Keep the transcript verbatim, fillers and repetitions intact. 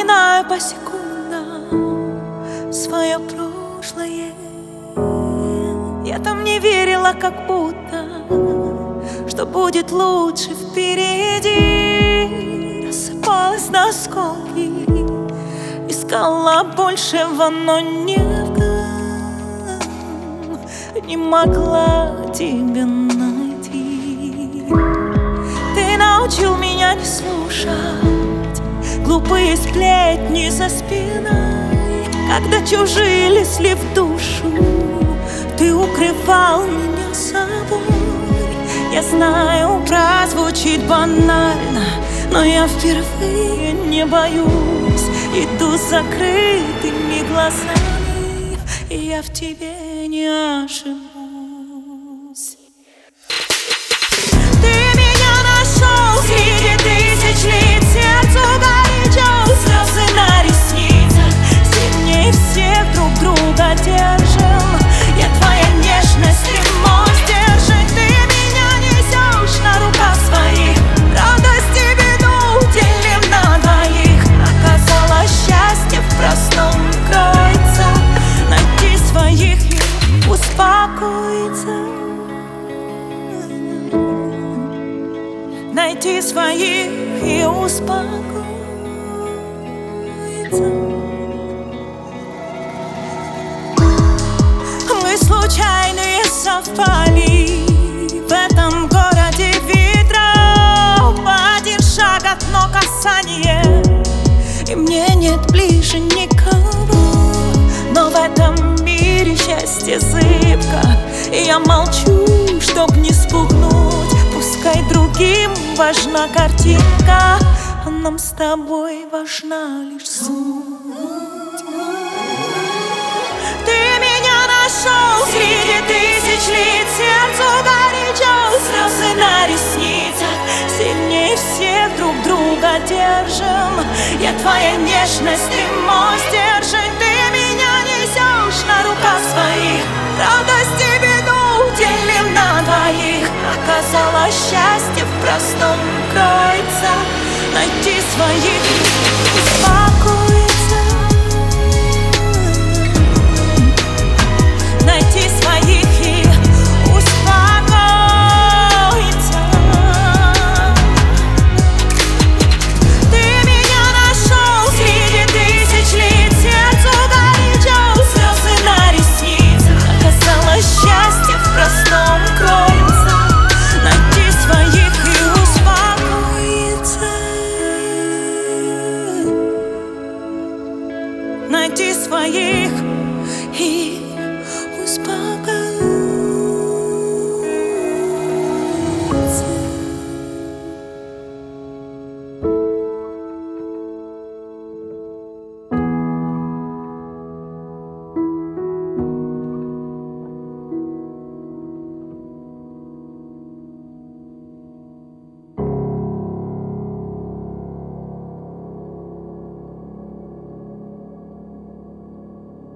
вспоминаю по секундам свое прошлое. Я там не верила, как будто, что будет лучше впереди. Рассыпалась на осколки, искала большего, но не не могла тебя найти. Ты научил меня не слушать глупые сплетни за спиной. Когда чужие лезли в душу, ты укрывал меня собой. Я знаю, прозвучит банально, но я впервые не боюсь. Иду с закрытыми глазами, и я в тебе не ошибусь. Ты меня нашел среди тысяч лиц, сердцу горячо, слезы на ресницах. Сильнее всех друг друга держим. Я твоя нежность и мой стержень. Ты меня несешь на руках своих, радость и беду делим на двоих. Оказалось, счастье в простом кроется, найти своих и успокоиться. Найти своих и успокоиться. Мы случайные совпали в этом городе ветров. Один шаг, одно касание, и мне нет ближе никого. Но в этом мире счастье зыбко, и я молчу, чтоб не спугнуть. Пускай другим важна картинка, а нам с тобой важна лишь суть. Ты меня нашел среди тысяч лиц, сердцу горячо, слезы на ресницах. Сильнее всех друг друга держим. Я твоя нежность, ты мой стержень. Ты меня несешь на руках своих, радость и беду делим на двоих. Оказалось, счастье в простом кроется, найти своих.